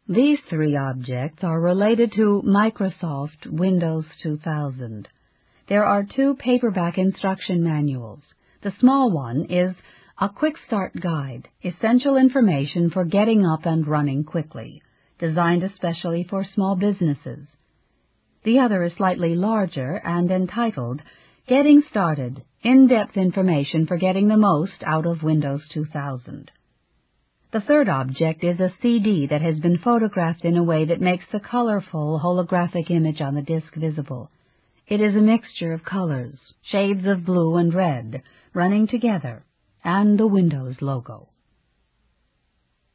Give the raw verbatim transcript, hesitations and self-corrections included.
These three objects are related to Microsoft Windows two thousand. There are two paperback instruction manuals. The small one is a Quick Start Guide, essential information for getting up and running quickly, designed especially for small businesses. The other is slightly larger and entitled Getting Started, In-Depth Information for Getting the Most Out of Windows two thousand. The third object is a C D that has been photographed in a way that makes the colorful holographic image on the disc visible. It is a mixture of colors, shades of blue and red, running together, and the Windows logo.